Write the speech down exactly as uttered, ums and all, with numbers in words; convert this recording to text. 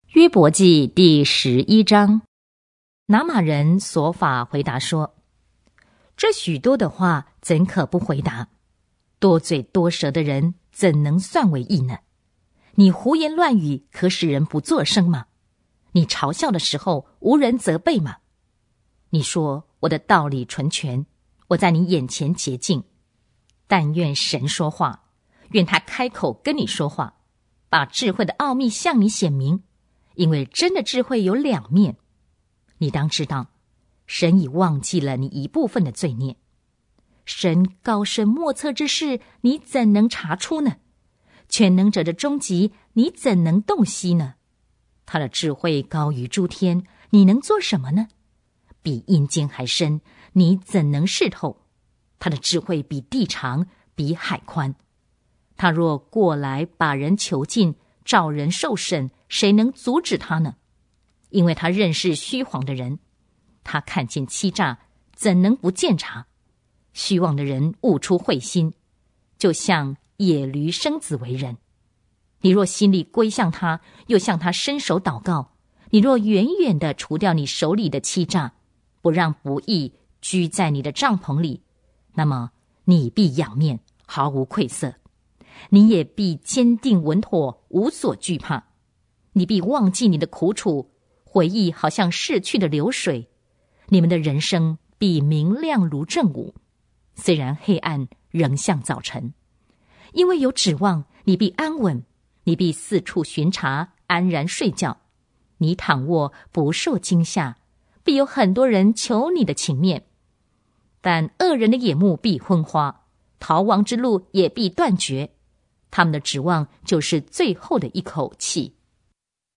约伯记第十一章，拿玛人所法回答说：这许多的话怎可不回答？多嘴多舌的人怎能算为义呢？你胡言乱语可使人不作声吗？你嘲笑的时候无人责备吗？你说我的道理纯全，我在你眼前洁净。但愿神说话，愿他开口跟你说话，把智慧的奥秘向你显明。因为真的智慧有两面，你当知道，神已忘记了你一部分的罪孽。神高深莫测之事，你怎能查出呢？全能者的终极，你怎能洞悉呢？他的智慧高于诸天，你能做什么呢？比阴间还深，你怎能视透？他的智慧比地长，比海宽。他若过来把人囚禁，召人受审，谁能阻止他呢？因为他认识虚谎的人，他看见欺诈，怎能不鉴察？虚妄的人悟出慧心，就像野驴生子为人。你若心里归向他，又向他伸手祷告，你若远远地除掉你手里的欺诈，不让不义居在你的帐篷里，那么你必仰面，毫无愧色。你也必坚定稳妥，无所惧怕。你必忘记你的苦楚，回忆好像逝去的流水。你们的人生必明亮如正午，虽然黑暗仍像早晨。因为有指望，你必安稳，你必四处巡查，安然睡觉。你躺卧不受惊吓，必有很多人求你的情面。但恶人的眼目必昏花，逃亡之路也必断绝。他们的指望就是最后的一口气。